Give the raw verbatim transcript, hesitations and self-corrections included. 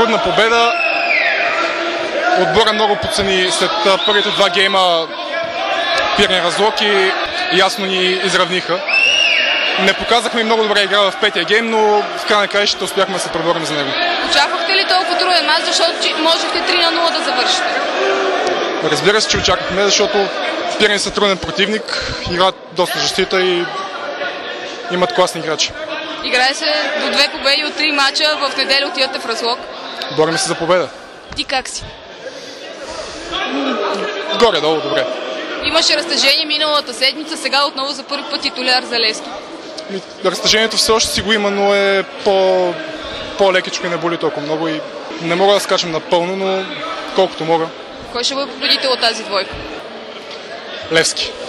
трудна победа. Отбора много подцени след първите два гейма Пирин Разлоки ясно ни изравниха. Не показахме много добра игра в петия гейм, но в края на краищата успяхме да се преборим за него. Очаквахте ли толкова труден мач, защото можехте три на нула да завършите? Разбира се, че очаквахме, защото Пирин са труден противник, играят доста защита и имат класни играчи. Играе се до две победи от три мача, в неделя отивате в Разлог. Борим се за победа. Ти как си? Горе-долу добре. Имаше разтежение миналата седмица, сега отново за първи път титуляр Залевски. Разтежението все още си го има, но е по, по-лекичко и не боли толкова много и не мога да скачам напълно, но колкото мога. Кой ще бъде победител от тази двойка? Левски.